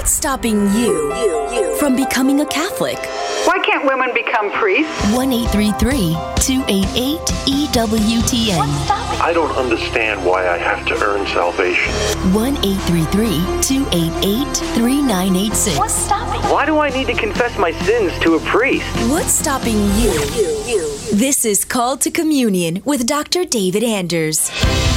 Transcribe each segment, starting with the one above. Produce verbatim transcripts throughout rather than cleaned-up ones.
What's stopping you from becoming a Catholic? Why can't women become priests? one eight three three, two eight eight, E W T N. I don't understand why I have to earn salvation. one eight three three, two eight eight, three nine eight six. What's stopping? Why do I need to confess my sins to a priest? What's stopping you? This is Called to Communion with Doctor David Anders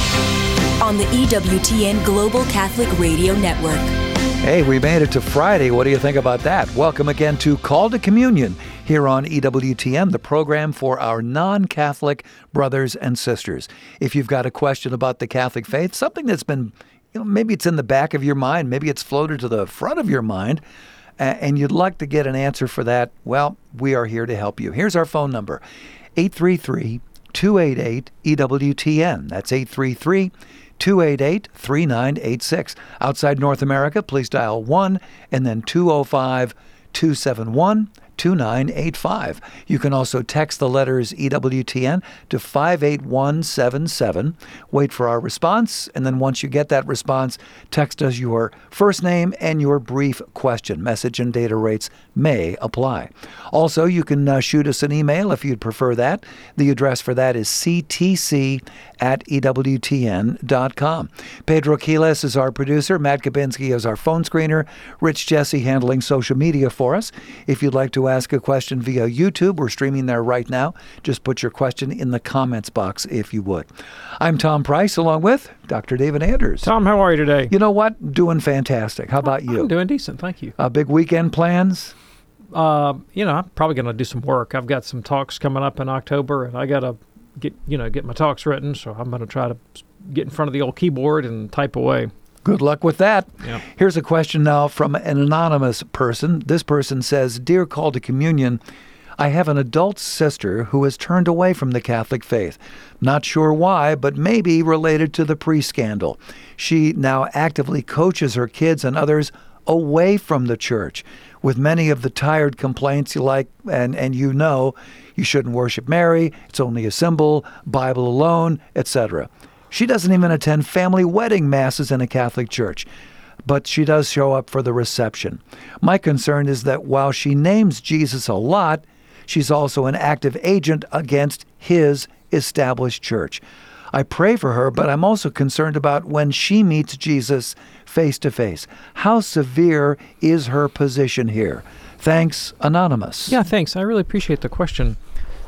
on the E W T N Global Catholic Radio Network. Hey, we made it to Friday. What do you think about that? Welcome again to Call to Communion here on E W T N, the program for our non-Catholic brothers and sisters. If you've got a question about the Catholic faith, something that's been, you know, maybe it's in the back of your mind, maybe it's floated to the front of your mind, and you'd like to get an answer for that, well, we are here to help you. Here's our phone number, eight three three, two eight eight, E W T N. That's eight three three, two eight eight, three nine eight six. Outside North America, please dial one and then two oh five, two seven one, two nine eight five. You can also text the letters E W T N to five eight one seven seven. Wait for our response, and then once you get that response, text us your first name and your brief question. Message and data rates may apply. Also, you can uh, shoot us an email if you'd prefer that. The address for that is c t c at e w t n dot com. Pedro Quiles is our producer. Matt Kabinski is our phone screener. Rich Jesse handling social media for us. If you'd like to ask a question via YouTube, we're streaming there right now. Just put your question in the comments box if you would. I'm Tom Price along with Doctor David Anders. Tom, how are you today? You know what? Doing fantastic. How about you? I'm doing decent, thank you. Uh, big weekend plans? Uh, you know, I'm probably going to do some work. I've got some talks coming up in October, and I got to get, you know, get my talks written, so I'm going to try to get in front of the old keyboard and type away. Good luck with that. Yep. Here's a question now from an anonymous person. This person says, Dear Call to Communion, I have an adult sister who has turned away from the Catholic faith. Not sure why, but maybe related to the priest scandal. She now actively coaches her kids and others away from the church, with many of the tired complaints you like, and, and you know, you shouldn't worship Mary, it's only a symbol, Bible alone, et cetera. She doesn't even attend family wedding masses in a Catholic church, but she does show up for the reception. My concern is that while she names Jesus a lot, she's also an active agent against his established church. I pray for her, but I'm also concerned about when she meets Jesus face to face. How severe is her position here? Thanks, Anonymous. Yeah, thanks. I really appreciate the question.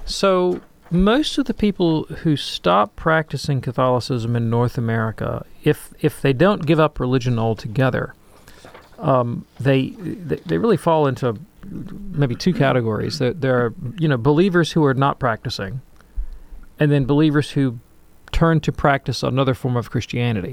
So most of the people who stop practicing Catholicism in North America, if if they don't give up religion altogether, um, they, they they really fall into maybe two categories. There, there are, you know, believers who are not practicing, and then believers who turn to practice another form of Christianity.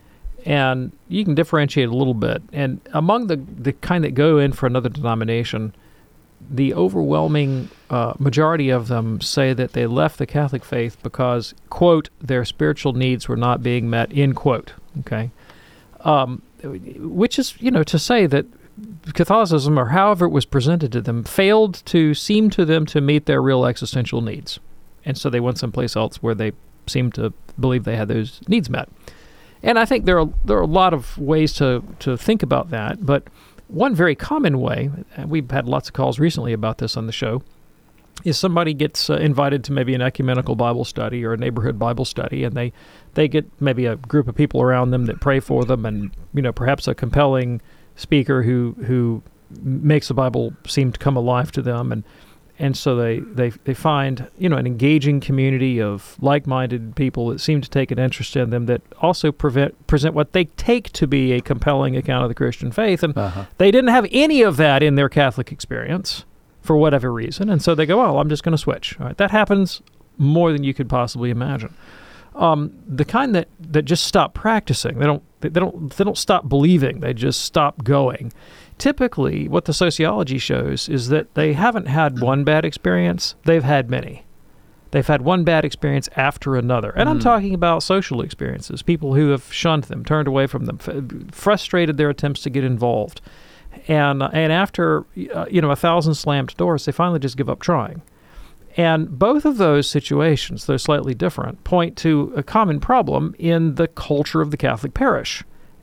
And you can differentiate a little bit. And among the, the kind that go in for another denomination, the overwhelming uh, majority of them say that they left the Catholic faith because, quote, their spiritual needs were not being met, end quote, okay? Um, which is, you know, to say that Catholicism, or however it was presented to them, failed to seem to them to meet their real existential needs. And so they went someplace else where they seem to believe they had those needs met. And I think there are there are a lot of ways to, to think about that, but one very common way, and we've had lots of calls recently about this on the show, is somebody gets uh, invited to maybe an ecumenical Bible study or a neighborhood Bible study, and they, they get maybe a group of people around them that pray for them, and, you know, perhaps a compelling speaker who who makes the Bible seem to come alive to them, and And so they, they, they find, you know, an engaging community of like-minded people that seem to take an interest in them that also prevent, present what they take to be a compelling account of the Christian faith. And uh-huh. they didn't have any of that in their Catholic experience for whatever reason. And so they go, oh, I'm just going to switch. All right, that happens more than you could possibly imagine. Um, the kind that, that just stop practicing, they don't they don't they don't stop believing, they just stop going. Typically, what the sociology shows is that they haven't had one bad experience, they've had many. They've had one bad experience after another. And mm. I'm talking about social experiences, people who have shunned them, turned away from them, f- frustrated their attempts to get involved. And and after uh, you know a thousand slammed doors, they finally just give up trying. And both of those situations, though slightly different, point to a common problem in the culture of the Catholic parish.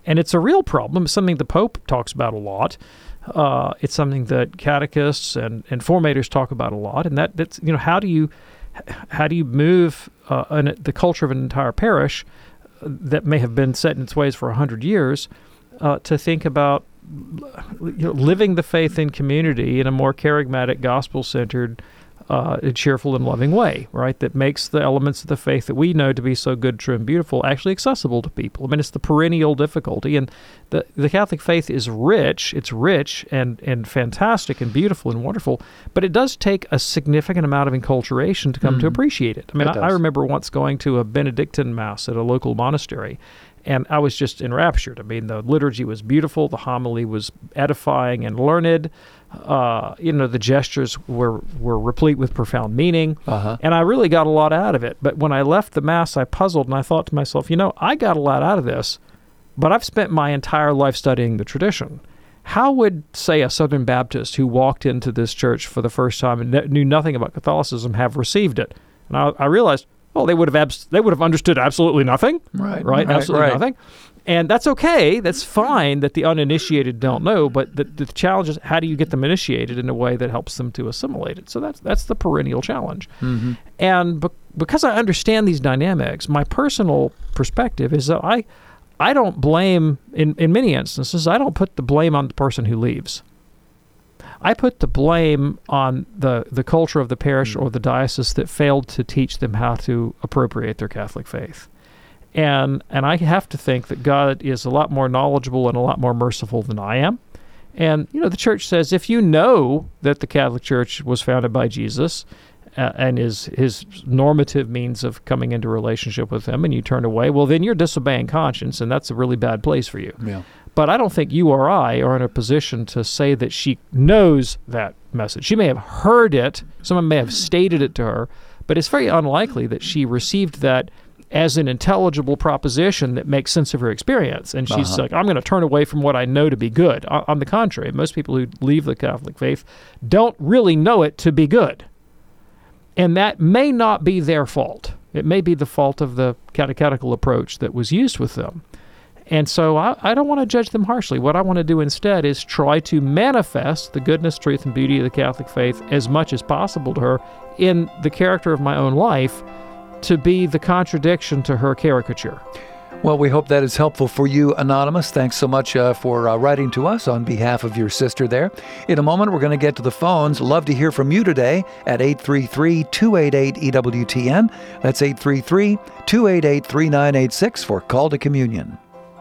and it's a real problem. It's something the Pope talks about a lot. Uh, it's something that catechists and, and formators talk about a lot. And that that's you know how do you how do you move uh, an, the culture of an entire parish that may have been set in its ways for a hundred years uh, to think about you know, living the faith in community in a more charismatic, gospel-centered, uh, cheerful, and loving way, right? That makes the elements of the faith that we know to be so good, true, and beautiful actually accessible to people. I mean, it's the perennial difficulty, and the the Catholic faith is rich. It's rich and and fantastic and beautiful and wonderful, but it does take a significant amount of enculturation to come mm-hmm. to appreciate it. I mean, I, I remember once going to a Benedictine Mass at a local monastery, and I was just enraptured. I mean, the liturgy was beautiful. The homily was edifying and learned. Uh, you know, the gestures were, were replete with profound meaning. Uh-huh. And I really got a lot out of it. But when I left the Mass, I puzzled and I thought to myself, you know, I got a lot out of this, but I've spent my entire life studying the tradition. How would, say, a Southern Baptist who walked into this church for the first time and ne- knew nothing about Catholicism have received it? And I, I realized, well, they would have abs- they would have understood absolutely nothing, right? Right, right absolutely right. nothing, and that's okay. That's fine that the uninitiated don't know. But the, the challenge is, how do you get them initiated in a way that helps them to assimilate it? So that's that's the perennial challenge. Mm-hmm. And be- because I understand these dynamics, my personal perspective is that I I don't blame in in many instances. I don't put the blame on the person who leaves. I put the blame on the, the culture of the parish or the diocese that failed to teach them how to appropriate their Catholic faith. And and I have to think that God is a lot more knowledgeable and a lot more merciful than I am. And, you know, the Church says if you know that the Catholic Church was founded by Jesus uh, and is his normative means of coming into relationship with him and you turn away, well, then you're disobeying conscience, and that's a really bad place for you. Yeah. But I don't think you or I are in a position to say that she knows that message. She may have heard it, someone may have stated it to her, but it's very unlikely that she received that as an intelligible proposition that makes sense of her experience. And she's uh-huh. like, I'm going to turn away from what I know to be good. On, on the contrary, most people who leave the Catholic faith don't really know it to be good. And that may not be their fault. It may be the fault of the catechetical approach that was used with them. And so I, I don't want to judge them harshly. What I want to do instead is try to manifest the goodness, truth, and beauty of the Catholic faith as much as possible to her in the character of my own life to be the contradiction to her caricature. Well, we hope that is helpful for you, Anonymous. Thanks so much uh, for uh, writing to us on behalf of your sister there. In a moment, we're going to get to the phones. Love to hear from you today at eight three three, two eight eight, E W T N. That's eight three three, two eight eight, three nine eight six for Call to Communion.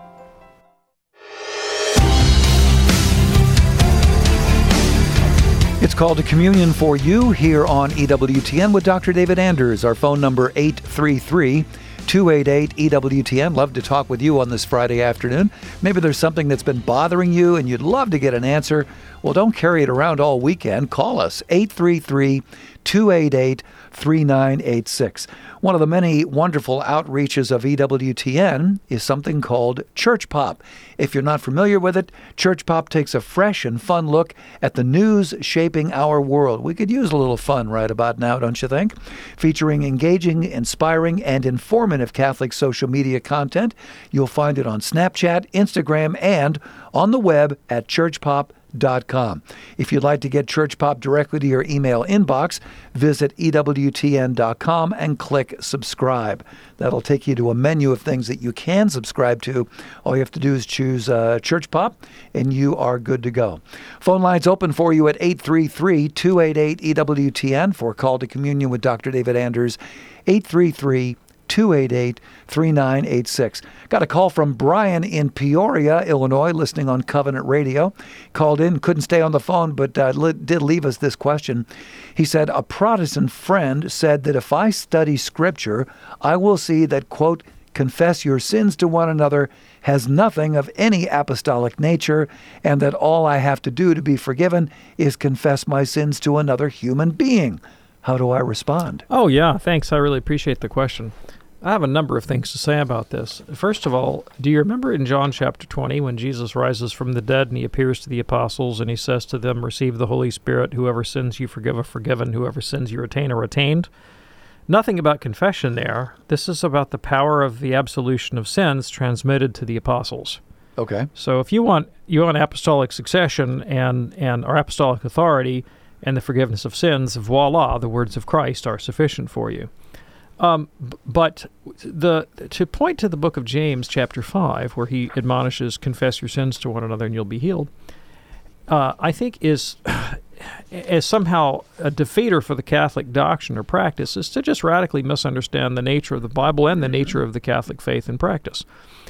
It's Called to Communion for you here on E W T N with Doctor David Anders. Our phone number eight three three, two eight eight, E W T N. Love to talk with you on this Friday afternoon. Maybe there's something that's been bothering you and you'd love to get an answer. Well, don't carry it around all weekend. Call us, eight three three, two eight eight, three nine eight six. One of the many wonderful outreaches of E W T N is something called Church Pop. If you're not familiar with it, Church Pop takes a fresh and fun look at the news shaping our world. We could use a little fun right about now, don't you think? Featuring engaging, inspiring, and informative Catholic social media content. You'll find it on Snapchat, Instagram, and on the web at church pop dot com. If you'd like to get Church Pop directly to your email inbox, visit E W T N dot com and click subscribe. That'll take you to a menu of things that you can subscribe to. All you have to do is choose uh, Church Pop, and you are good to go. Phone lines open for you at eight three three, two eight eight, E W T N for Call to Communion with Doctor David Anders, eight three three, two eight eight, three nine eight six. Got a call from Brian in Peoria, Illinois, listening on Covenant Radio. Called in, couldn't stay on the phone, but uh, li- did leave us this question. He said, a Protestant friend said that if I study Scripture, I will see that, quote, confess your sins to one another has nothing of any apostolic nature, and that all I have to do to be forgiven is confess my sins to another human being. How do I respond? Oh, yeah, thanks. I really appreciate the question. I have a number of things to say about this. First of all, do you remember in John chapter twenty when Jesus rises from the dead and he appears to the apostles and he says to them, receive the Holy Spirit, whoever sins you forgive are forgiven, whoever sins you retain are retained? Nothing about confession there. This is about the power of the absolution of sins transmitted to the apostles. Okay. So if you want you want apostolic succession and, and or apostolic authority and the forgiveness of sins, voila, the words of Christ are sufficient for you. Um, b- but the to point to the book of James, chapter five, where he admonishes, confess your sins to one another and you'll be healed, uh, I think is, is somehow a defeater for the Catholic doctrine or practice, is to just radically misunderstand the nature of the Bible and the nature of the Catholic faith and practice.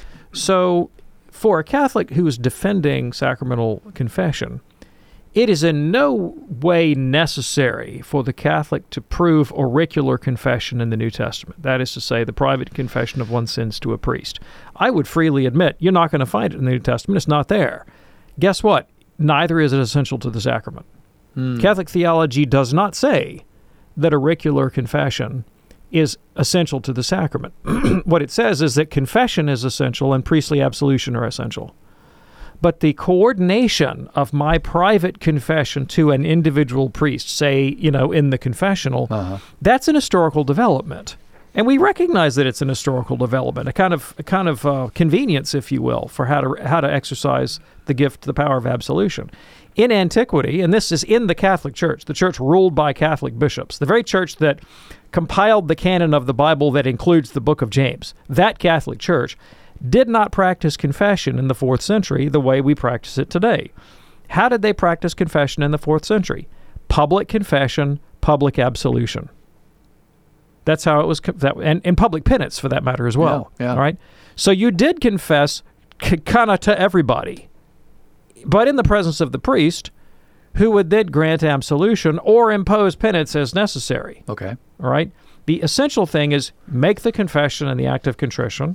So for a Catholic who is defending sacramental confession, it is in no way necessary for the Catholic to prove auricular confession in the New Testament. That is to say, the private confession of one's sins to a priest. I would freely admit you're not going to find it in the New Testament. It's not there. Guess what? Neither is it essential to the sacrament. Hmm. Catholic theology does not say that auricular confession is essential to the sacrament. What it says is that confession is essential and priestly absolution are essential. But the coordination of my private confession to an individual priest, say, you know, in the confessional, uh-huh. that's an historical development. And we recognize that it's an historical development, a kind of a kind of uh, convenience, if you will, for how to how to exercise the gift, the power of absolution. In antiquity, and this is in the Catholic Church, the church ruled by Catholic bishops, the very church that compiled the canon of the Bible that includes the book of James, that Catholic Church did not practice confession in the fourth century the way we practice it today. How did they practice confession in the fourth century? Public confession, public absolution. That's how it was, that, and, and public penance for that matter as well. Yeah, yeah. All right. So you did confess c- kind of to everybody, but in the presence of the priest, who would then grant absolution or impose penance as necessary. Okay. All right. The essential thing is make the confession and the act of contrition,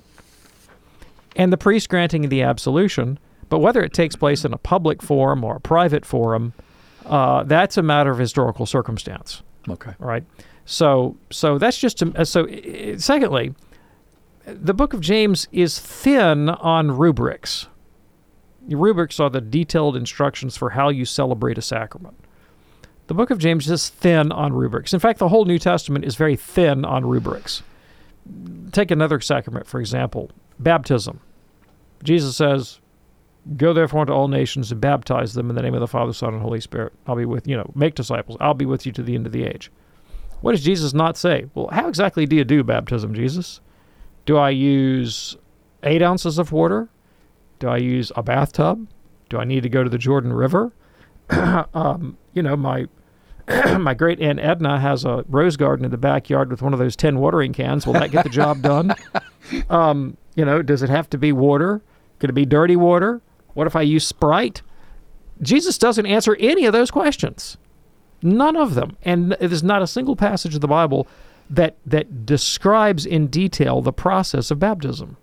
and the priest granting the absolution. But whether it takes place in a public forum or a private forum, uh, that's a matter of historical circumstance. Okay. All right. So, so that's just a, so. Uh, secondly, the Book of James is thin on rubrics. The rubrics are the detailed instructions for how you celebrate a sacrament. The Book of James is thin on rubrics. In fact, the whole New Testament is very thin on rubrics. Take another sacrament, for example, baptism. Jesus says, "Go therefore into all nations and baptize them in the name of the Father, Son, and Holy Spirit. I'll be with you know, make disciples. I'll be with you to the end of the age." What does Jesus not say? Well, how exactly do you do baptism, Jesus? Do I use eight ounces of water? Do I use a bathtub? Do I need to go to the Jordan River? um, you know, my my great Aunt Edna has a rose garden in the backyard with one of those tin watering cans. Will that get the job done? Um, you know, does it have to be water? Could it be dirty water? What if I use Sprite? Jesus doesn't answer any of those questions. None of them. And there's not a single passage of the Bible that that describes in detail the process of baptism.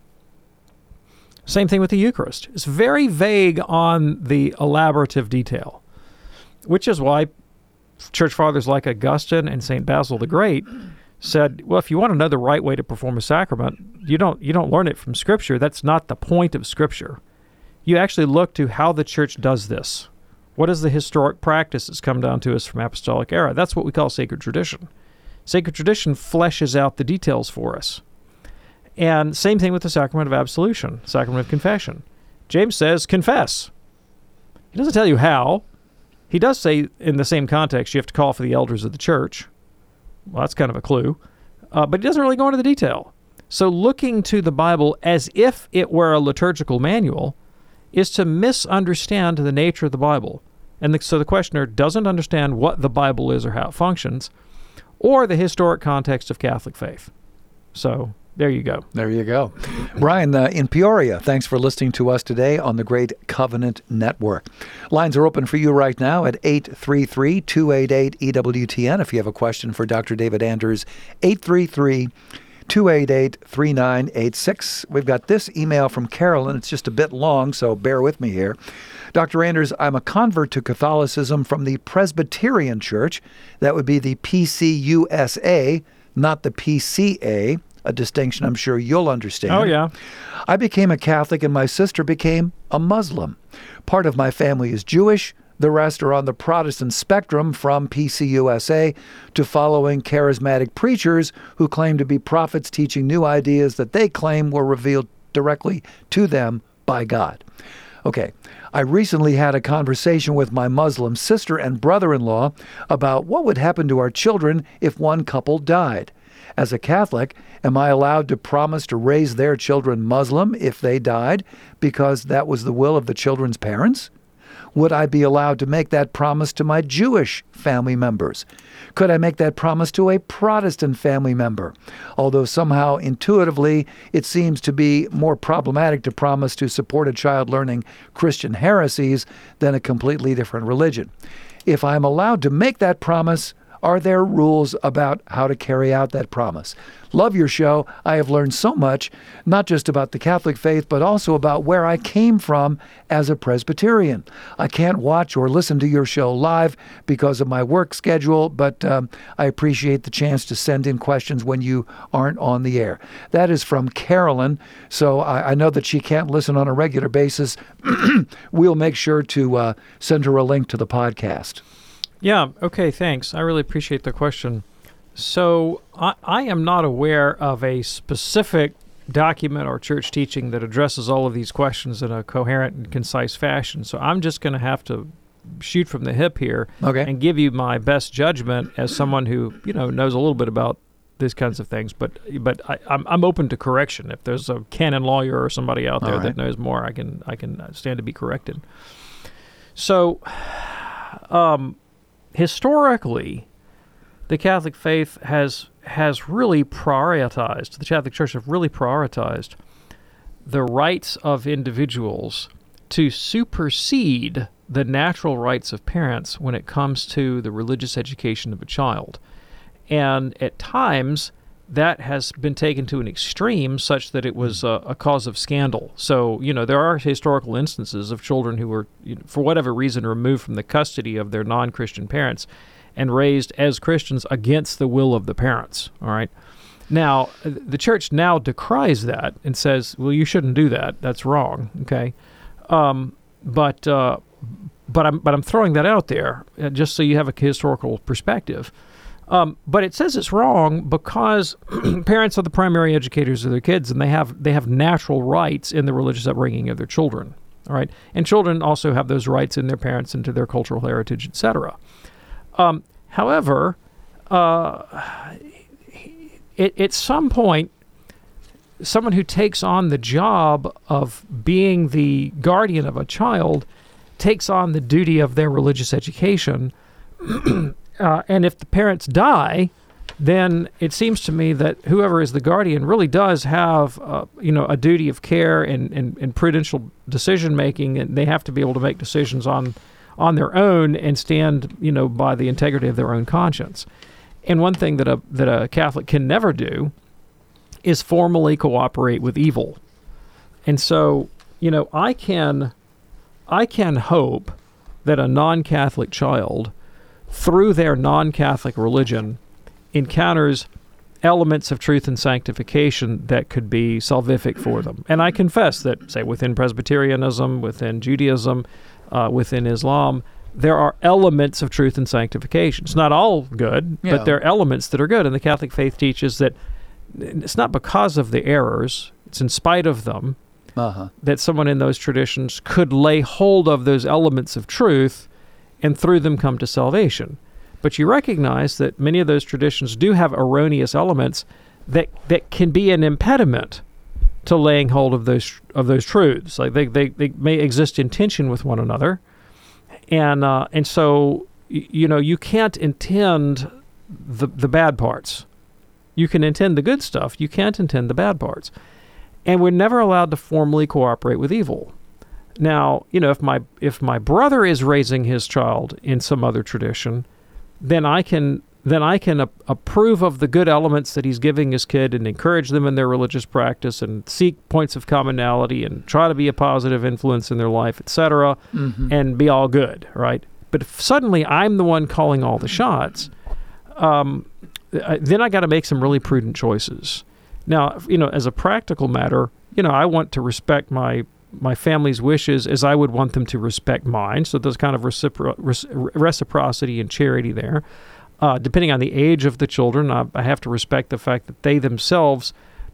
Same thing with the Eucharist. It's very vague on the elaborative detail, which is why church fathers like Augustine and Saint Basil the Great said, well, if you want to know the right way to perform a sacrament, you don't you don't learn it from Scripture. That's not the point of Scripture. You actually look to how the church does this. What is the historic practice that's come down to us from apostolic era? That's what we call sacred tradition. Sacred tradition fleshes out the details for us. And same thing with the sacrament of absolution, sacrament of confession. James says, confess. He doesn't tell you how. He does say in the same context you have to call for the elders of the church. Well, that's kind of a clue. Uh, but he doesn't really go into the detail. So looking to the Bible as if it were a liturgical manual is to misunderstand the nature of the Bible. And the, so the questioner doesn't understand what the Bible is or how it functions, or the historic context of Catholic faith. So there you go. There you go. Brian, uh, in Peoria, thanks for listening to us today on the Great Covenant Network. Lines are open for you right now at eight three three, two eight eight, E W T N. If you have a question for Doctor David Anders, eight three three, two eight eight, three nine eight six. We've got this email from Carolyn. It's just a bit long, so bear with me here. Doctor Anders, I'm a convert to Catholicism from the Presbyterian Church. That would be the P C U S A, not the P C A. A distinction I'm sure you'll understand. Oh, yeah. I became a Catholic and my sister became a Muslim. Part of my family is Jewish. The rest are on the Protestant spectrum from P C U S A to following charismatic preachers who claim to be prophets teaching new ideas that they claim were revealed directly to them by God. Okay, I recently had a conversation with my Muslim sister and brother-in-law about what would happen to our children if one couple died. As a Catholic, am I allowed to promise to raise their children Muslim if they died because that was the will of the children's parents? Would I be allowed to make that promise to my Jewish family members? Could I make that promise to a Protestant family member? Although somehow intuitively it seems to be more problematic to promise to support a child learning Christian heresies than a completely different religion. If I'm allowed to make that promise, are there rules about how to carry out that promise? Love your show. I have learned so much, not just about the Catholic faith, but also about where I came from as a Presbyterian. I can't watch or listen to your show live because of my work schedule, but um, I appreciate the chance to send in questions when you aren't on the air. That is from Carolyn, so I, I know that she can't listen on a regular basis. We'll make sure to uh, send her a link to the podcast. Yeah, okay, thanks. I really appreciate the question. So I, I am not aware of a specific document or church teaching that addresses all of these questions in a coherent and concise fashion. So I'm just going to have to shoot from the hip here okay. and give you my best judgment as someone who, you know, knows a little bit about these kinds of things. But but I, I'm I'm open to correction. If there's a canon lawyer or somebody out there right. that knows more, I can I can stand to be corrected. So, um. Historically, the Catholic faith has has really prioritized, the Catholic Church have really prioritized the rights of individuals to supersede the natural rights of parents when it comes to the religious education of a child. And at times, that has been taken to an extreme such that it was a, a cause of scandal. So, you know, there are historical instances of children who were, you know, for whatever reason, removed from the custody of their non-Christian parents and raised as Christians against the will of the parents, all right? Now, the church now decries that and says, well, you shouldn't do that. That's wrong, okay? Um, but uh, but I'm but I'm throwing that out there uh, just so you have a historical perspective. Um, but it says it's wrong because parents are the primary educators of their kids, and they have they have natural rights in the religious upbringing of their children. All right, and children also have those rights in their parents and to their cultural heritage, et cetera. Um, however, uh, it, at some point, someone who takes on the job of being the guardian of a child takes on the duty of their religious education. Uh, and if the parents die, then it seems to me that whoever is the guardian really does have, uh, you know, a duty of care and, and, and prudential decision making, and they have to be able to make decisions on on their own and stand, you know, by the integrity of their own conscience. And one thing that a that a Catholic can never do is formally cooperate with evil. And so, you know, I can I can hope that a non-Catholic child, through their non-Catholic religion, encounters elements of truth and sanctification that could be salvific for them. And I confess that, say, within Presbyterianism, within Judaism, uh, within Islam, there are elements of truth and sanctification. It's not all good, yeah. but there are elements that are good. And the Catholic faith teaches that it's not because of the errors, it's in spite of them, uh-huh. that someone in those traditions could lay hold of those elements of truth and through them come to salvation. But you recognize that many of those traditions do have erroneous elements that that can be an impediment to laying hold of those of those truths. Like they, they, they may exist in tension with one another. And uh, and so, you know, you can't intend the the bad parts. You can intend the good stuff. You can't intend the bad parts. And we're never allowed to formally cooperate with evil. Now, you know, if my if my brother is raising his child in some other tradition, then I can then I can a- approve of the good elements that he's giving his kid and encourage them in their religious practice and seek points of commonality and try to be a positive influence in their life, et cetera, mm-hmm. and be all good, right? But if suddenly I'm the one calling all the shots, um, then I got to make some really prudent choices. Now, you know, as a practical matter, you know, I want to respect my my family's wishes as I would want them to respect mine. So there's kind of recipro- reciprocity and charity there. Uh, depending on the age of the children, I, I have to respect the fact that they themselves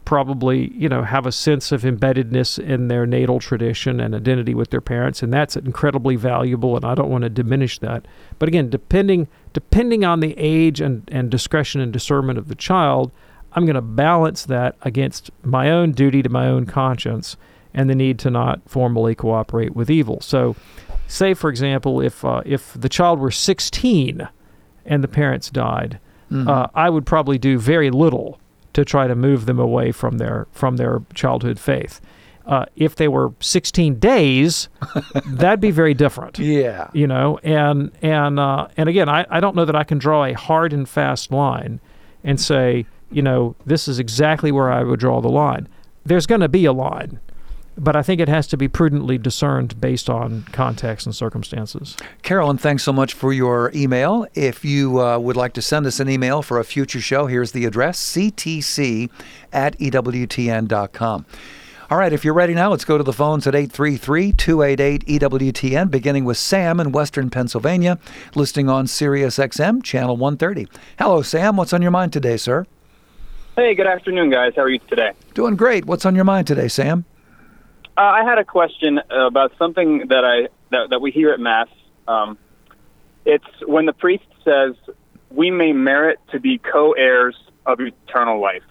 probably, you know, have a sense of embeddedness in their natal tradition and identity with their parents, and that's incredibly valuable, and I don't want to diminish that. But again, depending depending on the age and, and discretion and discernment of the child, I'm going to balance that against my own duty to my own conscience and the need to not formally cooperate with evil. So, say, for example, if uh, if the child were sixteen and the parents died, mm-hmm. uh, I would probably do very little to try to move them away from their from their childhood faith. Uh, if they were sixteen days, that'd be very different. Yeah, you know, and and uh, and again, I, I don't know that I can draw a hard and fast line and say, you know, this is exactly where I would draw the line. There's going to be a line, but I think it has to be prudently discerned based on context and circumstances. Carolyn, thanks so much for your email. If you uh, would like to send us an email for a future show, here's the address, c t c at e w t n dot com. All right, if you're ready now, let's go to the phones at eight three three, two eight eight, E W T N, beginning with Sam in Western Pennsylvania, listening on Sirius X M, Channel one thirty. Hello, Sam. What's on your mind today, sir? Hey, good afternoon, guys. How are you today? Doing great. What's on your mind today, Sam? Uh, I had a question about something that I that, that we hear at Mass. Um, it's when the priest says, we may merit to be co-heirs of eternal life.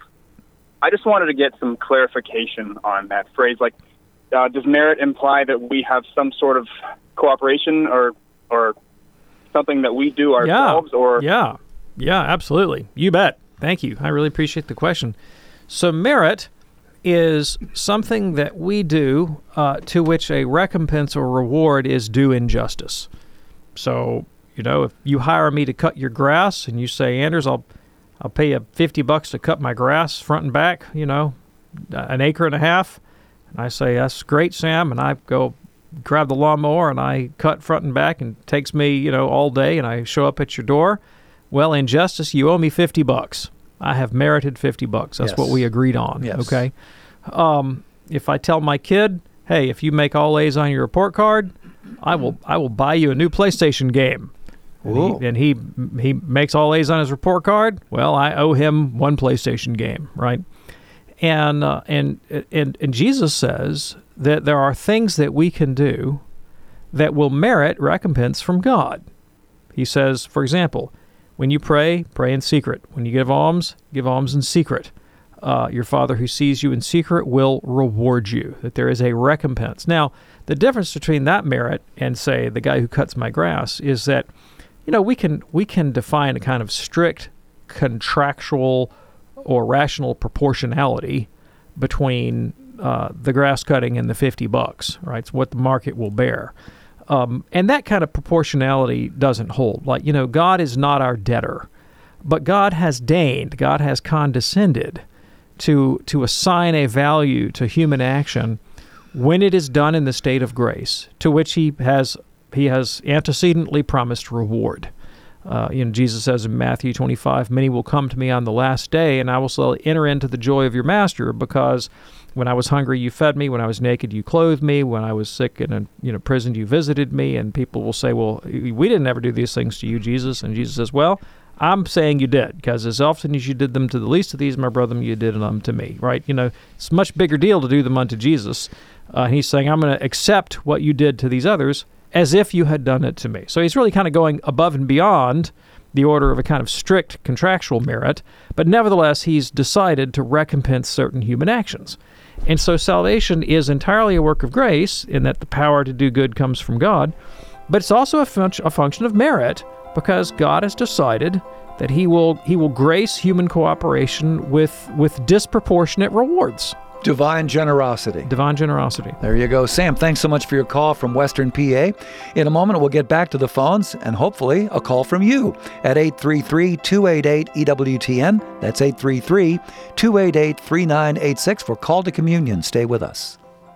I just wanted to get some clarification on that phrase. Like, uh, does merit imply that we have some sort of cooperation or or something that we do ourselves? Yeah, or yeah, yeah, absolutely. You bet. Thank you. I really appreciate the question. So merit is something that we do uh, to which a recompense or reward is due in justice. So, you know, if you hire me to cut your grass and you say, Anders, I'll I'll pay you fifty bucks to cut my grass front and back, you know, an acre and a half. And I say, that's great, Sam. And I go grab the lawnmower and I cut front and back, and it takes me, you know, all day, and I show up at your door. Well, in justice, you owe me fifty bucks. I have merited fifty bucks. That's yes. what we agreed on. Yes. Okay. Um, if I tell my kid, hey, if you make all A's on your report card, I will I will buy you a new PlayStation game. And he, and he he makes all A's on his report card. Well, I owe him one PlayStation game, right? And uh, and and and Jesus says that there are things that we can do that will merit recompense from God. He says, for example, when you pray, pray in secret. When you give alms, give alms in secret. Uh, your Father who sees you in secret will reward you, that there is a recompense. Now, the difference between that merit and, say, the guy who cuts my grass is that, you know, we can we can define a kind of strict contractual or rational proportionality between uh, the grass cutting and the fifty bucks, right? It's what the market will bear. Um, and that kind of proportionality doesn't hold. Like, you know, God is not our debtor, but God has deigned, God has condescended to to assign a value to human action when it is done in the state of grace, to which he has he has antecedently promised reward. Uh, you know, Jesus says in Matthew twenty-five, many will come to me on the last day, and I will say, enter into the joy of your master, because when I was hungry, you fed me. When I was naked, you clothed me. When I was sick and in you know prison, you visited me. And people will say, well, we didn't ever do these things to you, Jesus. And Jesus says, well, I'm saying you did, because as often as you did them to the least of these, my brother, you did them to me, right? You know, it's a much bigger deal to do them unto Jesus. Uh, and he's saying, I'm going to accept what you did to these others as if you had done it to me. So he's really kind of going above and beyond the order of a kind of strict contractual merit, but nevertheless, he's decided to recompense certain human actions. And so salvation is entirely a work of grace in that the power to do good comes from God, but it's also a, fun- a function of merit, because God has decided that he will he will grace human cooperation with with disproportionate rewards. Divine generosity. Divine generosity. There you go. Sam, thanks so much for your call from Western P A. In a moment, we'll get back to the phones and hopefully a call from you at eight three three, two eight eight, E W T N. That's eight three three, two eight eight, three nine eight six for Call to Communion. Stay with us.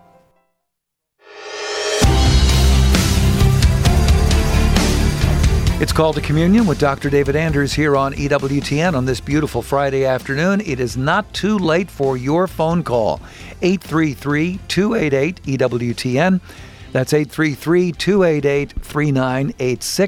It's Called to Communion with Doctor David Anders here on E W T N on this beautiful Friday afternoon. It is not too late for your phone call. eight three three, two eight eight, E W T N. That's eight three three, two eight eight, three nine eight six.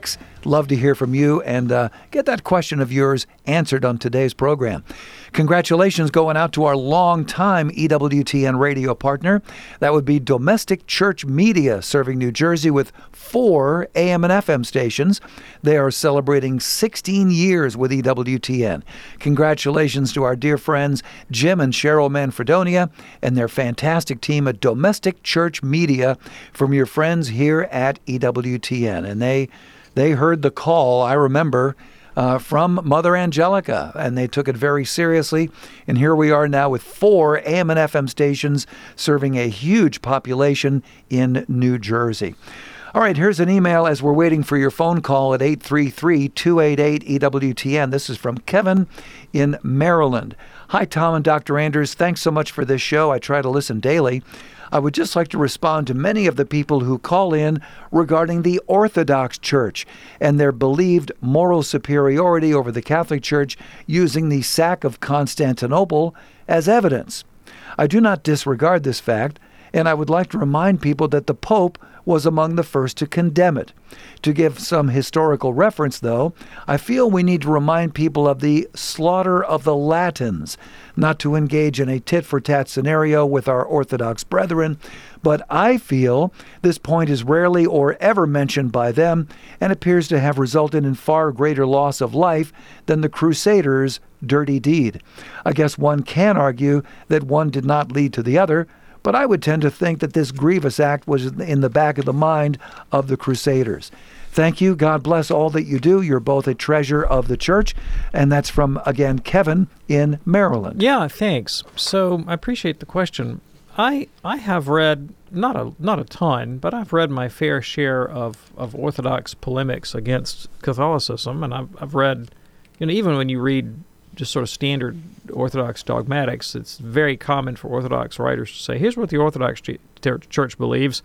love to hear from you and uh, get that question of yours answered on today's program. Congratulations going out to our longtime E W T N radio partner. That would be Domestic Church Media, serving New Jersey with four A M and F M stations. They are celebrating sixteen years with E W T N. Congratulations to our dear friends Jim and Cheryl Manfredonia and their fantastic team at Domestic Church Media from your friends here at E W T N. And they they heard the call, I remember, Uh, from Mother Angelica, and they took it very seriously. And here we are now with four A M and F M stations serving a huge population in New Jersey. All right, here's an email as we're waiting for your phone call at eight three three, two eight eight, E W T N. This is from Kevin in Maryland. Hi, Tom and Doctor Anders. Thanks so much for this show. I try to listen daily. I would just like to respond to many of the people who call in regarding the Orthodox Church and their believed moral superiority over the Catholic Church using the sack of Constantinople as evidence. I do not disregard this fact, and I would like to remind people that the Pope was among the first to condemn it. To give some historical reference, though, I feel we need to remind people of the slaughter of the Latins, not to engage in a tit-for-tat scenario with our Orthodox brethren, but I feel this point is rarely or ever mentioned by them and appears to have resulted in far greater loss of life than the Crusaders' dirty deed. I guess one can argue that one did not lead to the other, but I would tend to think that this grievous act was in the back of the mind of the Crusaders. Thank you. God bless all that you do. You're both a treasure of the church. And that's from, again, Kevin in Maryland. Yeah, thanks. So I appreciate the question. I I have read, not a not a ton, but I've read my fair share of, of Orthodox polemics against Catholicism. And I've, I've read, you know, even when you read just sort of standard Orthodox dogmatics, it's very common for Orthodox writers to say, here's what the Orthodox ch- Church believes,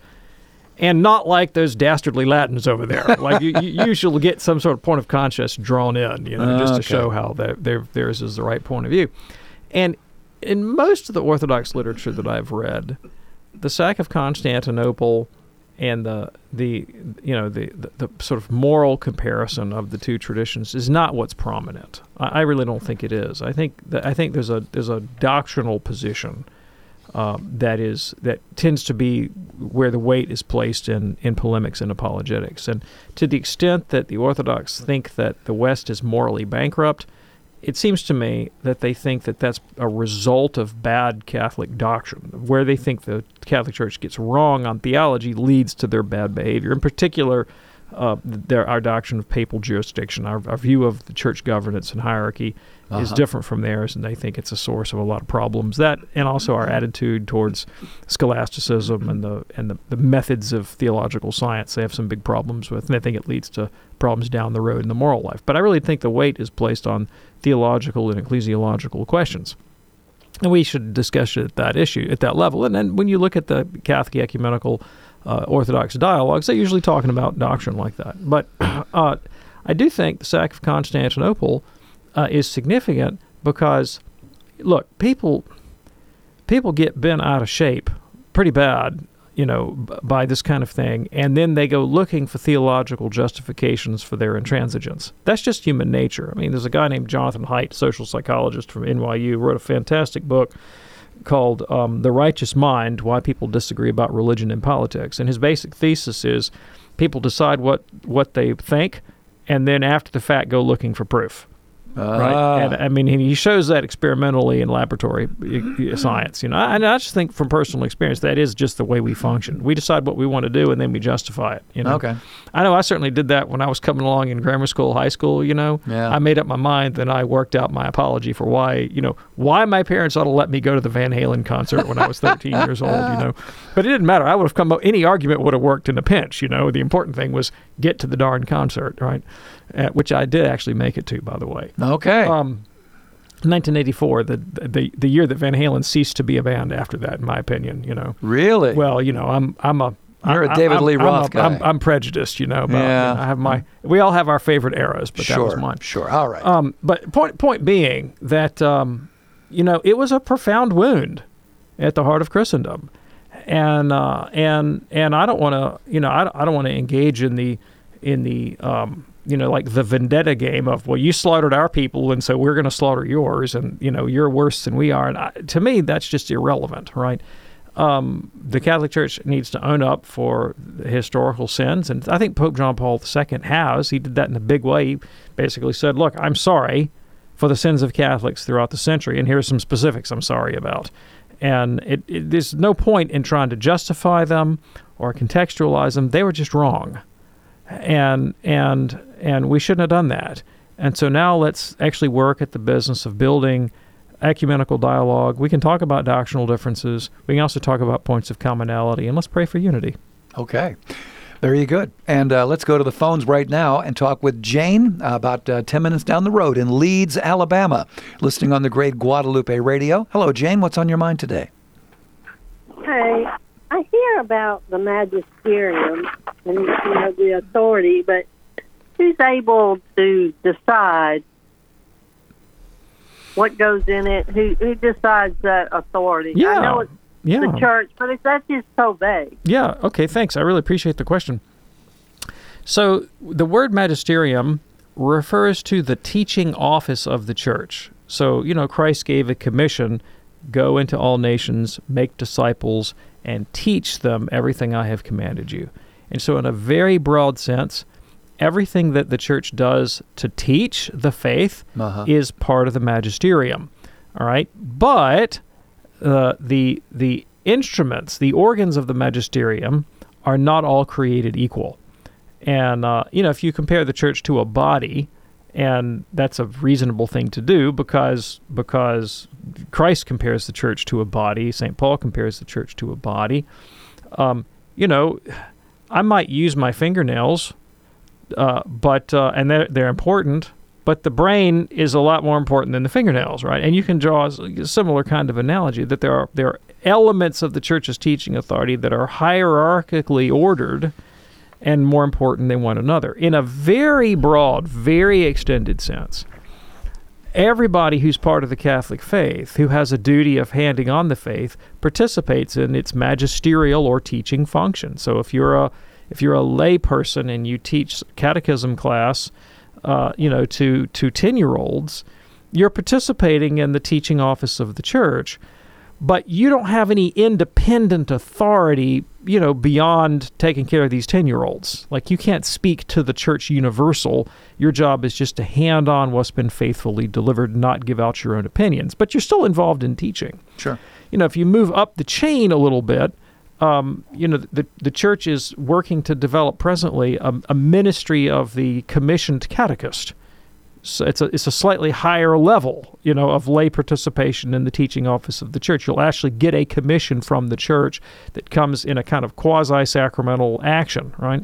and not like those dastardly Latins over there. Like you, you usually get some sort of point of conscience drawn in, you know, just okay. to show how their theirs is the right point of view. And in most of the Orthodox literature that I've read, the sack of Constantinople and the the you know the, the, the sort of moral comparison of the two traditions is not what's prominent. I, I really don't think it is. I think that I think there's a there's a doctrinal position uh, that is that tends to be where the weight is placed in, in polemics and apologetics. And to the extent that the Orthodox think that the West is morally bankrupt, it seems to me that they think that that's a result of bad Catholic doctrine. Where they think the Catholic Church gets wrong on theology leads to their bad behavior. In particular, uh, their, our doctrine of papal jurisdiction, our, our view of the church governance and hierarchy uh-huh. is different from theirs, and they think it's a source of a lot of problems. That, and also our attitude towards scholasticism and the and the, the methods of theological science, they have some big problems with, and they think it leads to problems down the road in the moral life. But I really think the weight is placed on theological and ecclesiological questions. And we should discuss it at that issue, at that level. And then when you look at the Catholic ecumenical uh, Orthodox dialogues, they're usually talking about doctrine like that. But uh, I do think the sack of Constantinople uh, is significant because, look, people people get bent out of shape pretty bad, you know, b- by this kind of thing, and then they go looking for theological justifications for their intransigence. That's just human nature. I mean, there's a guy named Jonathan Haidt, social psychologist from N Y U, wrote a fantastic book called um, The Righteous Mind, Why People Disagree About Religion and Politics. And his basic thesis is people decide what, what they think, and then after the fact go looking for proof. Ah. Right, and I mean he shows that experimentally in laboratory science. You know, and I just think from personal experience that is just the way we function. We decide what we want to do, and then we justify it. You know, okay. I know I certainly did that when I was coming along in grammar school, high school. You know, yeah. I made up my mind, then I worked out my apology for why you know why my parents ought to let me go to the Van Halen concert when I was thirteen years old. You know, but it didn't matter. I would have come up. Any argument would have worked in a pinch. You know, the important thing was get to the darn concert, right? Uh, which I did actually make it to, by the way. Okay. Um, nineteen eighty-four, the, the the year that Van Halen ceased to be a band after that, in my opinion, you know. Really? Well, you know, I'm I'm a You're I, a David I'm, Lee Roth I'm a, guy. I'm, I'm prejudiced, you know. About, yeah. You know, I have my. We all have our favorite eras, but sure, that was mine. Sure. All right. Um, but point point being that um, you know, it was a profound wound at the heart of Christendom, and uh, and and I don't want to, you know, I don't, I don't want to engage in the in the um, you know, like the vendetta game of, well, you slaughtered our people, and so we're going to slaughter yours, and, you know, you're worse than we are. And I, to me, that's just irrelevant, right? Um, the Catholic Church needs to own up for the historical sins, and I think Pope John Paul the Second has. He did that in a big way. He basically said, look, I'm sorry for the sins of Catholics throughout the century, and here's some specifics I'm sorry about. And it, it, there's no point in trying to justify them or contextualize them. They were just wrong. And and and we shouldn't have done that. And so now let's actually work at the business of building ecumenical dialogue. We can talk about doctrinal differences. We can also talk about points of commonality. And let's pray for unity. Okay. Very good. And uh, let's go to the phones right now and talk with Jane, uh, about uh, ten minutes down the road in Leeds, Alabama, listening on the Great Guadalupe Radio. Hello, Jane. What's on your mind today? Hey, I hear about the magisterium and, you know, the authority, but who's able to decide what goes in it? Who who decides that authority? Yeah. I know it's yeah. the church, but it's, that's just so vague. Yeah, okay, thanks. I really appreciate the question. So the word magisterium refers to the teaching office of the church. So, you know, Christ gave a commission, go into all nations, make disciples, and teach them everything I have commanded you. And so in a very broad sense, everything that the church does to teach the faith uh-huh. is part of the magisterium. All right? But uh, the the instruments, the organs of the magisterium are not all created equal. And, uh, you know, if you compare the church to a body, and that's a reasonable thing to do because because Christ compares the church to a body, Saint Paul compares the church to a body. Um, you know, I might use my fingernails, uh, but uh, and they're, they're important, but the brain is a lot more important than the fingernails, right? And you can draw a similar kind of analogy that there are there are elements of the church's teaching authority that are hierarchically ordered and more important than one another. In a very broad, very extended sense, everybody who's part of the Catholic faith, who has a duty of handing on the faith, participates in its magisterial or teaching function. So if you're a if you're a lay person and you teach catechism class, uh, you know, to to ten-year-olds, you're participating in the teaching office of the church. But you don't have any independent authority, you know, beyond taking care of these ten-year-olds. Like, you can't speak to the church universal. Your job is just to hand on what's been faithfully delivered, not give out your own opinions. But you're still involved in teaching. Sure. You know, if you move up the chain a little bit, um, you know, the the church is working to develop presently a, a ministry of the commissioned catechist. So it's a it's a slightly higher level, you know, of lay participation in the teaching office of the church. You'll actually get a commission from the church that comes in a kind of quasi-sacramental action, right?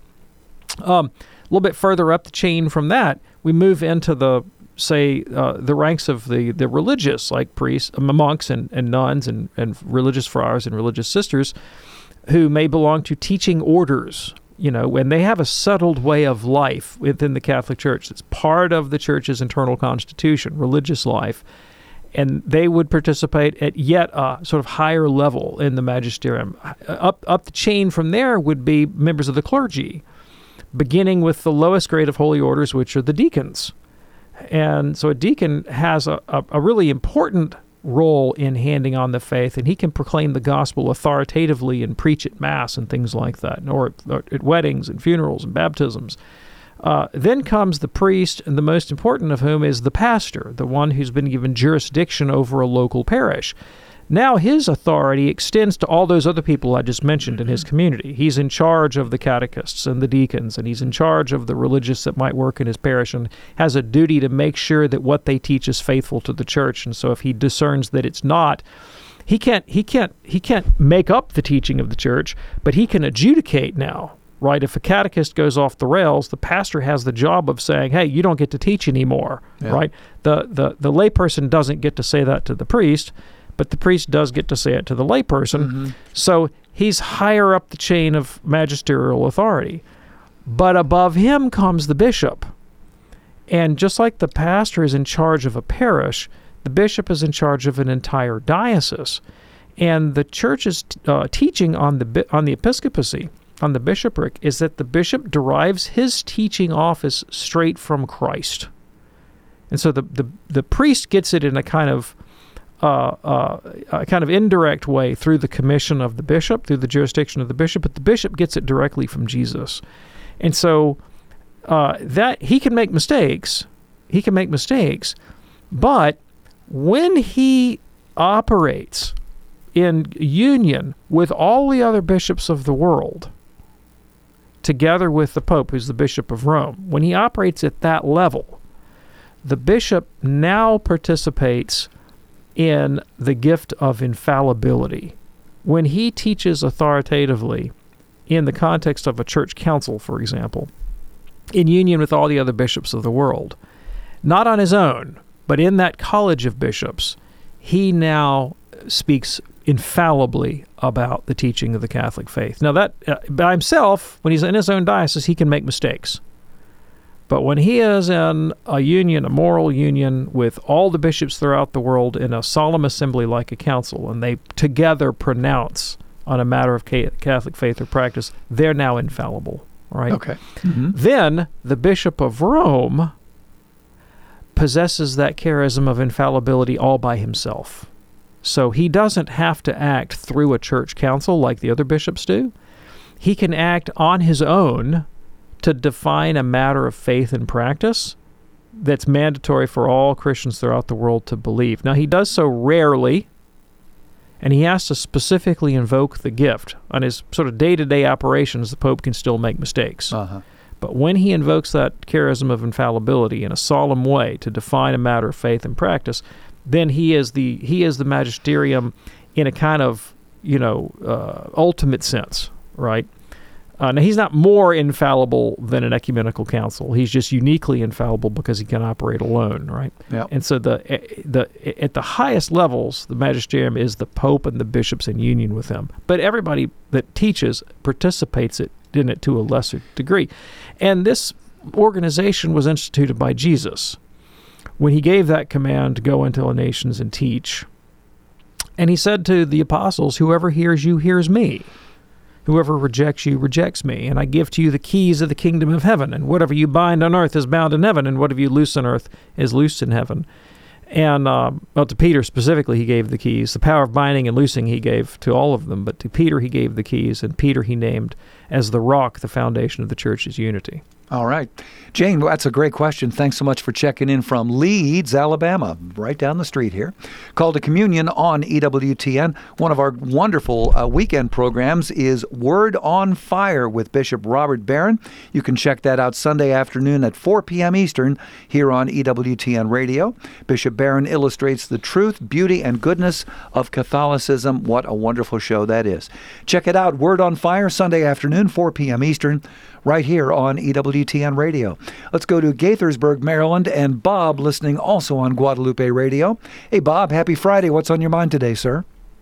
Um, a little bit further up the chain from that, we move into the, say, uh, the ranks of the, the religious, like priests, monks and, and nuns and, and religious friars and religious sisters, who may belong to teaching orders. You know, when they have a settled way of life within the Catholic Church, it's part of the church's internal constitution, religious life, and they would participate at yet a sort of higher level in the magisterium. Up up the chain from there would be members of the clergy, beginning with the lowest grade of holy orders, which are the deacons. And so a deacon has a, a, a really important role in handing on the faith, and he can proclaim the gospel authoritatively and preach at Mass and things like that, or at, at weddings and funerals and baptisms. Uh, then comes the priest, and the most important of whom is the pastor, the one who's been given jurisdiction over a local parish. Now his authority extends to all those other people I just mentioned in his community. He's in charge of the catechists and the deacons, and he's in charge of the religious that might work in his parish, and has a duty to make sure that what they teach is faithful to the church. And so if he discerns that it's not, he can't he can't he can't make up the teaching of the church, but he can adjudicate now. Right? If a catechist goes off the rails, the pastor has the job of saying, hey, you don't get to teach anymore. Yeah. Right? The the the layperson doesn't get to say that to the priest, but the priest does get to say it to the layperson. Mm-hmm. So he's higher up the chain of magisterial authority. But above him comes the bishop. And just like the pastor is in charge of a parish, the bishop is in charge of an entire diocese. And the church's uh, teaching on the on the episcopacy on the bishopric is that the bishop derives his teaching office straight from Christ. And so the, the, the priest gets it in a kind of uh, uh, a kind of indirect way through the commission of the bishop, through the jurisdiction of the bishop, but the bishop gets it directly from Jesus. And so uh, that he can make mistakes, he can make mistakes, but when he operates in union with all the other bishops of the world, together with the Pope, who's the Bishop of Rome, when he operates at that level, the bishop now participates in the gift of infallibility. When he teaches authoritatively in the context of a church council, for example, in union with all the other bishops of the world, not on his own, but in that college of bishops, he now speaks infallibly about the teaching of the Catholic faith. Now, that uh, by himself, when he's in his own diocese, he can make mistakes. But when he is in a union, a moral union with all the bishops throughout the world in a solemn assembly like a council, and they together pronounce on a matter of Catholic faith or practice, they're now infallible. Right? Okay. Mm-hmm. Then the Bishop of Rome possesses that charism of infallibility all by himself. So he doesn't have to act through a church council like the other bishops do. He can act on his own to define a matter of faith and practice that's mandatory for all Christians throughout the world to believe. Now, he does so rarely, and he has to specifically invoke the gift. On his sort of day-to-day operations, the Pope can still make mistakes. Uh-huh. But when he invokes that charism of infallibility in a solemn way to define a matter of faith and practice, then he is the he is the magisterium in a kind of, you know, uh, ultimate sense, right? Uh, now, he's not more infallible than an ecumenical council. He's just uniquely infallible because he can operate alone, right? Yep. And so the the at the highest levels, the magisterium is the Pope and the bishops in union with him. But everybody that teaches participates it, in it to a lesser degree. And this organization was instituted by Jesus when he gave that command to go into all nations and teach. And he said to the apostles, whoever hears you hears me. Whoever rejects you rejects me, and I give to you the keys of the kingdom of heaven, and whatever you bind on earth is bound in heaven, and whatever you loose on earth is loosed in heaven. And, uh, well, to Peter specifically, he gave the keys. The power of binding and loosing he gave to all of them, but to Peter he gave the keys, and Peter he named as the rock, the foundation of the church's unity. All right. Jane, that's a great question. Thanks so much for checking in from Leeds, Alabama, right down the street here. Call to Communion on E W T N. One of our wonderful uh, weekend programs is Word on Fire with Bishop Robert Barron. You can check that out Sunday afternoon at four p.m. Eastern here on E W T N Radio. Bishop Barron illustrates the truth, beauty, and goodness of Catholicism. What a wonderful show that is. Check it out, Word on Fire, Sunday afternoon, four p.m. Eastern, right here on E W T N Radio. Let's go to Gaithersburg, Maryland, and Bob listening also on Guadalupe Radio. Hey, Bob, happy Friday. What's on your mind today, sir?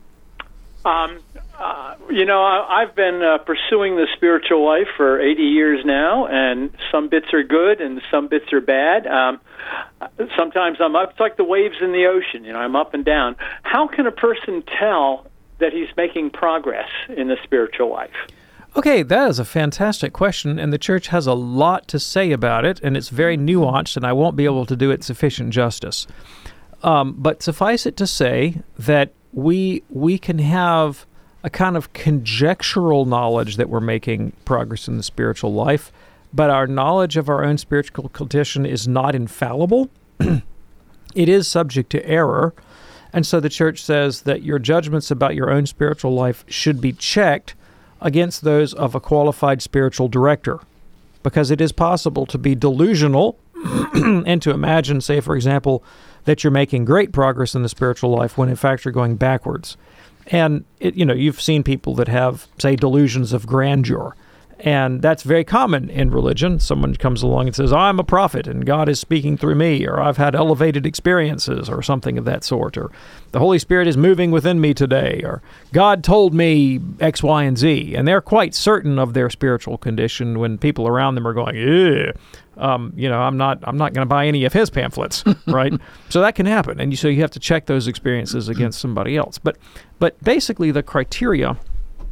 Um, uh, you know, I, I've been uh, pursuing the spiritual life for eighty years now, and some bits are good and some bits are bad. Um, sometimes I'm up. It's like the waves in the ocean. You know, I'm up and down. How can a person tell that he's making progress in the spiritual life? Okay, that is a fantastic question, and the Church has a lot to say about it, and it's very nuanced, and I won't be able to do it sufficient justice. Um, but suffice it to say that we we can have a kind of conjectural knowledge that we're making progress in the spiritual life, but our knowledge of our own spiritual condition is not infallible. It is subject to error, and so the Church says that your judgments about your own spiritual life should be checked against those of a qualified spiritual director, because it is possible to be delusional and to imagine, say, for example, that you're making great progress in the spiritual life when in fact you're going backwards. And, it, you know, you've seen people that have, say, delusions of grandeur, and that's very common in religion. Someone comes along and says, I'm a prophet and God is speaking through me, or I've had elevated experiences, or something of that sort, or the Holy Spirit is moving within me today, or God told me X, Y, and Z. And they're quite certain of their spiritual condition when people around them are going, ew, um, you know, I'm not I'm not going to buy any of his pamphlets, right? So that can happen. And you, so you have to check those experiences against somebody else. But, but basically the criteria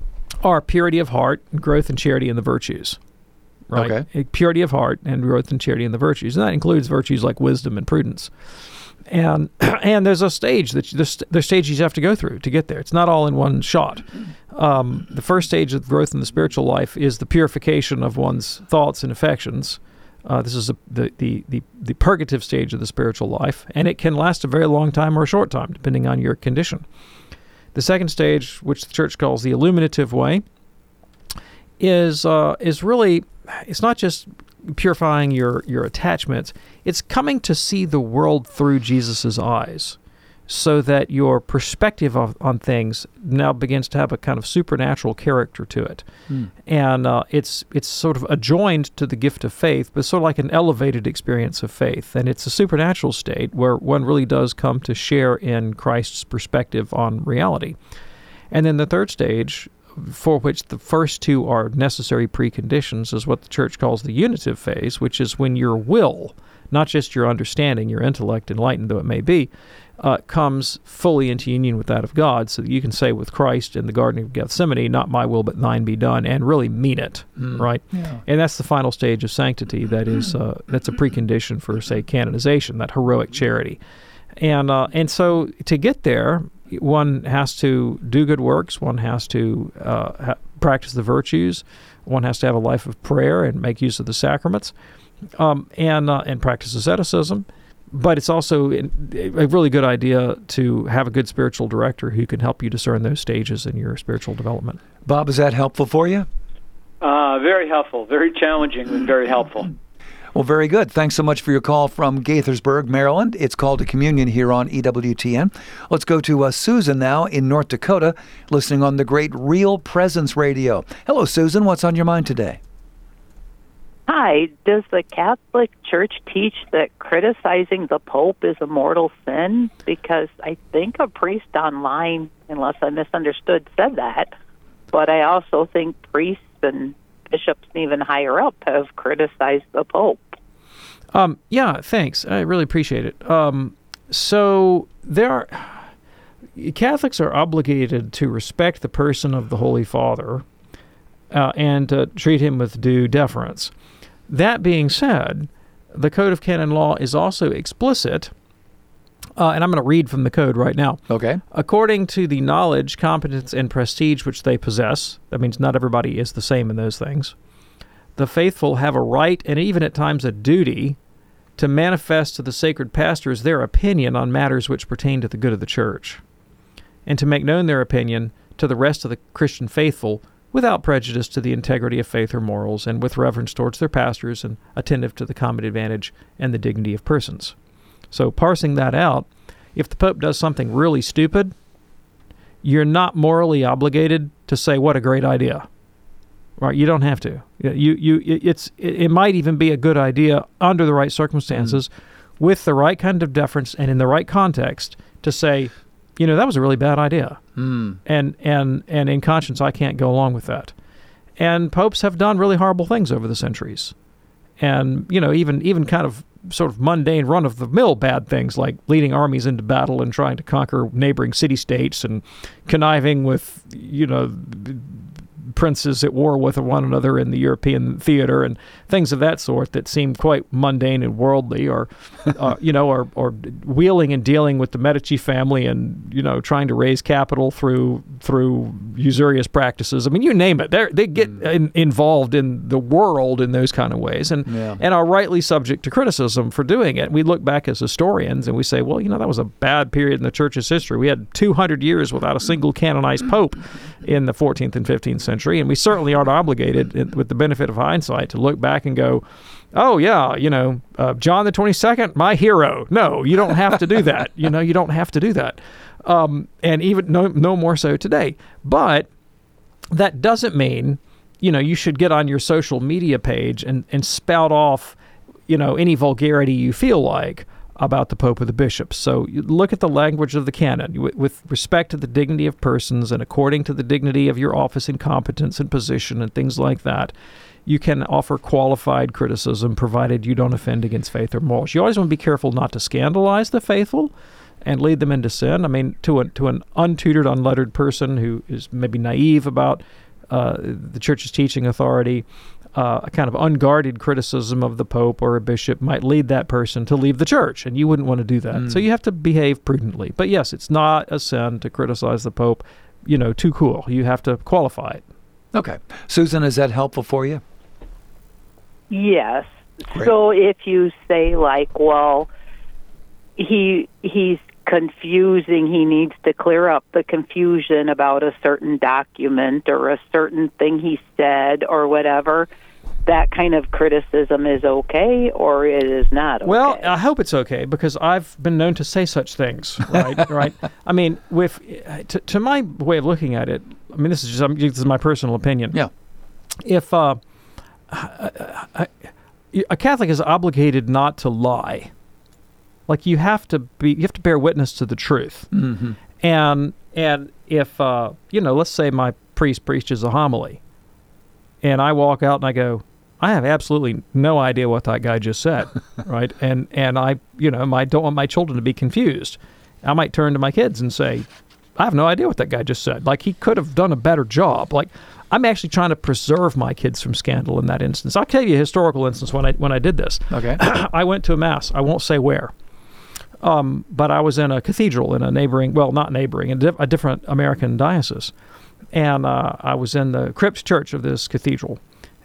are purity of heart, growth in charity, and the virtues. Right? Okay. Purity of heart and growth in charity and the virtues. And that includes virtues like wisdom and prudence. And and there's a stage that you, there's, there's stages you have to go through to get there. It's not all in one shot. Um, the first stage of growth in the spiritual life is the purification of one's thoughts and affections. Uh, this is a, the, the, the, the purgative stage of the spiritual life, and it can last a very long time or a short time, depending on your condition. The second stage, which the church calls the illuminative way, is uh, is really, it's not just purifying your, your attachments, it's coming to see the world through Jesus' eyes, so that your perspective of, on things now begins to have a kind of supernatural character to it. Mm. And uh, it's it's sort of adjoined to the gift of faith, but sort of like an elevated experience of faith. And it's a supernatural state where one really does come to share in Christ's perspective on reality. And then the third stage, for which the first two are necessary preconditions, is what the church calls the unitive phase, which is when your will, not just your understanding, your intellect, enlightened though it may be, uh, comes fully into union with that of God, so that you can say with Christ in the Garden of Gethsemane, not my will but thine be done, and really mean it, mm. right? Yeah. And that's the final stage of sanctity. That is, uh, that's a precondition for, say, canonization, that heroic charity. And uh, and so to get there, one has to do good works, one has to uh, ha- practice the virtues, one has to have a life of prayer and make use of the sacraments, um, and uh, and practice asceticism. But it's also a really good idea to have a good spiritual director who can help you discern those stages in your spiritual development. Bob, is that helpful for you? Uh, very helpful, very challenging, and very helpful. Well, very good. Thanks so much for your call from Gaithersburg, Maryland. It's Called to Communion here on E W T N. Let's go to uh, Susan now in North Dakota, listening on the great Real Presence Radio. Hello, Susan. What's on your mind today? Hi. Does the Catholic Church teach that criticizing the Pope is a mortal sin? Because I think a priest online, unless I misunderstood, said that. But I also think priests and bishops even higher up have criticized the Pope. Um, yeah, thanks. I really appreciate it. Um, so there are, Catholics are obligated to respect the person of the Holy Father uh, and to treat him with due deference. That being said, the Code of Canon Law is also explicit, uh, and I'm going to read from the code right now. Okay. According to the knowledge, competence, and prestige which they possess, that means not everybody is the same in those things, the faithful have a right and even at times a duty to manifest to the sacred pastors their opinion on matters which pertain to the good of the church, and to make known their opinion to the rest of the Christian faithful without prejudice to the integrity of faith or morals, and with reverence towards their pastors, and attentive to the common advantage and the dignity of persons. So parsing that out, if the Pope does something really stupid, you're not morally obligated to say, what a great idea. Right? You don't have to. You you it's it might even be a good idea under the right circumstances, mm. with the right kind of deference and in the right context to say, you know, that was a really bad idea. Mm. And and and in conscience, I can't go along with that. And popes have done really horrible things over the centuries. And, you know, even even kind of sort of mundane run-of-the-mill bad things like leading armies into battle and trying to conquer neighboring city-states and conniving with, you know, princes at war with one another in the European theater and things of that sort that seem quite mundane and worldly, or, uh, you know, or, or wheeling and dealing with the Medici family and, you know, trying to raise capital through through usurious practices. I mean, you name it. They they get in, involved in the world in those kind of ways, and yeah. and are rightly subject to criticism for doing it. We look back as historians and we say, well, you know, that was a bad period in the Church's history. We had two hundred years without a single canonized pope in the fourteenth and fifteenth century. And we certainly aren't obligated, with the benefit of hindsight, to look back and go, oh, yeah, you know, uh, John the twenty-second, my hero. No, you don't have to do that. You know, you don't have to do that. Um, and even no, no more so today. But that doesn't mean, you know, you should get on your social media page and, and spout off, you know, any vulgarity you feel like about the Pope or the bishops. So you look at the language of the canon with respect to the dignity of persons and according to the dignity of your office and competence and position and things like that. You can offer qualified criticism provided you don't offend against faith or morals. You always want to be careful not to scandalize the faithful and lead them into sin. I mean, to a, to an untutored, unlettered person who is maybe naive about uh, the church's teaching authority, uh, a kind of unguarded criticism of the Pope or a bishop might lead that person to leave the church, and you wouldn't want to do that. Mm. So you have to behave prudently. But yes, it's not a sin to criticize the Pope, you know, too cool. You have to qualify it. Okay. Susan, is that helpful for you? Yes. Great. So if you say, like, well, he he's confusing, he needs to clear up the confusion about a certain document or a certain thing he said or whatever, that kind of criticism is okay, or it is not okay? Well, I hope it's okay, because I've been known to say such things, right? right? I mean, with to, to my way of looking at it, I mean, this is just this is my personal opinion. Yeah. If uh, a, a Catholic is obligated not to lie, like you have to be, you have to bear witness to the truth, mm-hmm. and and if uh, you know, let's say my priest preaches a homily, and I walk out and I go, I have absolutely no idea what that guy just said, right? And and I, you know, I don't want my children to be confused. I might turn to my kids and say, I have no idea what that guy just said. Like, he could have done a better job. Like, I'm actually trying to preserve my kids from scandal in that instance. I'll tell you a historical instance when I when I did this. Okay. I went to a mass. I won't say where. Um, but I was in a cathedral in a neighboring, well, not neighboring, a, di- a different American diocese. And uh, I was in the crypt church of this cathedral.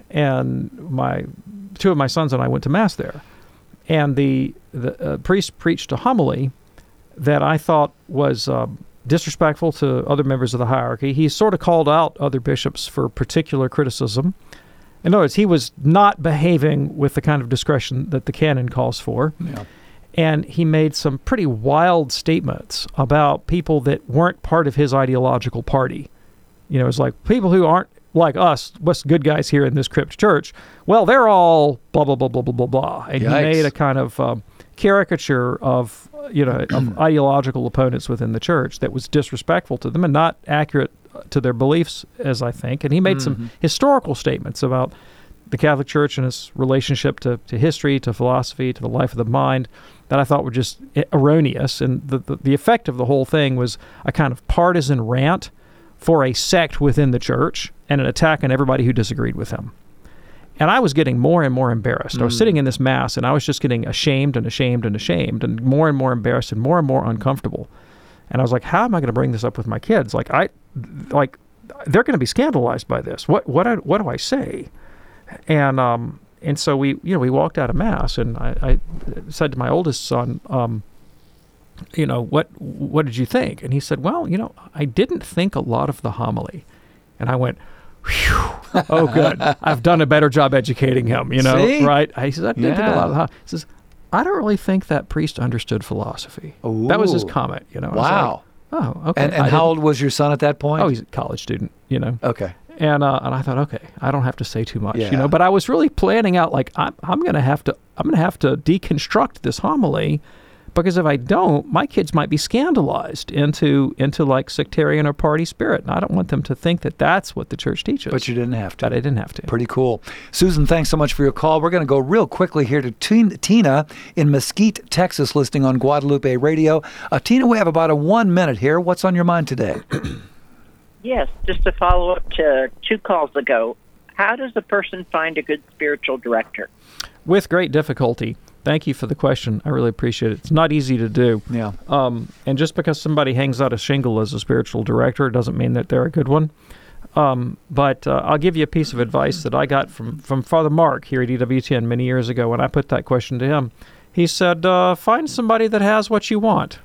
And my two of my sons and I went to mass there. And the, the uh, priest preached a homily that I thought was uh, disrespectful to other members of the hierarchy. He sort of called out other bishops for particular criticism. In other words, he was not behaving with the kind of discretion that the canon calls for. Yeah. And he made some pretty wild statements about people that weren't part of his ideological party. You know, it's like, people who aren't like us, what's good guys here in this crypt church, well, they're all blah, blah, blah, blah, blah, blah, blah. And Yikes. he made a kind of um, caricature of, you know, of ideological opponents within the church that was disrespectful to them and not accurate to their beliefs, as I think. And he made mm-hmm. some historical statements about the Catholic Church and its relationship to, to history, to philosophy, to the life of the mind, that I thought were just erroneous. And the, the, the effect of the whole thing was a kind of partisan rant for a sect within the church and an attack on everybody who disagreed with him. And I was getting more and more embarrassed. Mm. I was sitting in this mass, and I was just getting ashamed and ashamed and ashamed and more and more embarrassed and more and more uncomfortable. And I was like, how am I going to bring this up with my kids? Like, I, like, they're going to be scandalized by this. What, what, I, what do I say? And, um, and so we, you know, we walked out of mass, and I, I said to my oldest son, um, you know, what, what did you think? And he said, well, you know, I didn't think a lot of the homily. And I went, whew, oh, good. I've done a better job educating him, you know, See? right? He says, I didn't yeah. think a lot of the homily. He says, I don't really think that priest understood philosophy. Ooh. That was his comment, you know. Wow. Like, oh, okay. And, and how old was your son at that point? Oh, he's a college student, you know. Okay. And uh, and I thought, okay, I don't have to say too much, yeah. you know. But I was really planning out, like, I'm I'm gonna have to I'm gonna have to deconstruct this homily, because if I don't, my kids might be scandalized into into like sectarian or party spirit, and I don't want them to think that that's what the church teaches. But you didn't have to. But I didn't have to. Pretty cool. Susan, thanks so much for your call. We're going to go real quickly here to Tina in Mesquite, Texas, listening on Guadalupe Radio. Uh, Tina, we have about a one minute here. What's on your mind today? Yes, just to follow up to two calls ago, how does a person find a good spiritual director? With great difficulty. Thank you for the question. I really appreciate it. It's not easy to do. Yeah. Um, and just because somebody hangs out a shingle as a spiritual director doesn't mean that they're a good one. Um, but uh, I'll give you a piece of advice that I got from, from Father Mark here at E W T N many years ago when I put that question to him. He said, uh, find somebody that has what you want.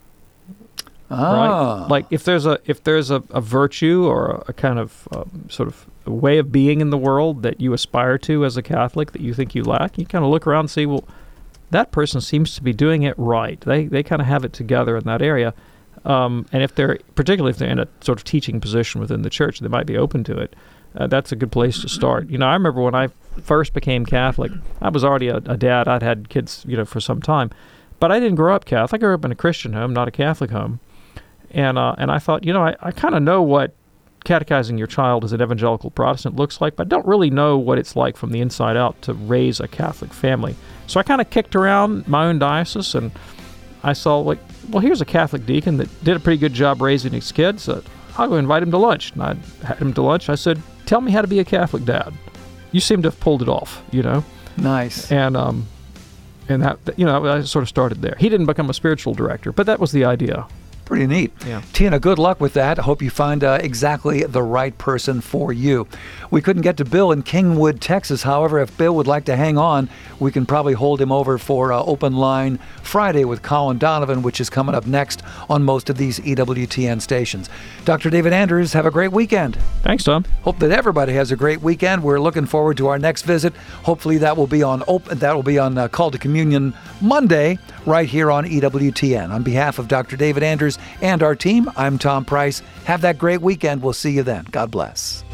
Ah. Right? Like if there's a if there's a, a virtue or a, a kind of um, sort of a way of being in the world that you aspire to as a Catholic that you think you lack, you kind of look around and see, well, that person seems to be doing it right. They they kind of have it together in that area. Um, and if they're, particularly if they're in a sort of teaching position within the church, they might be open to it. Uh, that's a good place to start. You know, I remember when I first became Catholic, I was already a, a dad. I'd had kids, you know, for some time. But I didn't grow up Catholic. I grew up in a Christian home, not a Catholic home. And uh, and I thought, you know, I, I kind of know what catechizing your child as an evangelical Protestant looks like, but I don't really know what it's like from the inside out to raise a Catholic family. So I kind of kicked around my own diocese, and I saw, like, well, here's a Catholic deacon that did a pretty good job raising his kids. Uh, I'll go invite him to lunch. And I had him to lunch. I said, tell me how to be a Catholic dad. You seem to have pulled it off, you know. Nice. And, um, and that, you know, I sort of started there. He didn't become a spiritual director, but that was the idea. Pretty neat. Yeah. Tina, good luck with that. I hope you find uh, exactly the right person for you. We couldn't get to Bill in Kingwood, Texas. However, if Bill would like to hang on, we can probably hold him over for uh, Open Line Friday with Colin Donovan, which is coming up next on most of these E W T N stations. Doctor David Anders, have a great weekend. Thanks, Tom. Hope that everybody has a great weekend. We're looking forward to our next visit. Hopefully that will be on open, that will be on uh, Call to Communion Monday right here on E W T N. On behalf of Doctor David Anders and our team, I'm Tom Price. Have that great weekend. We'll see you then. God bless.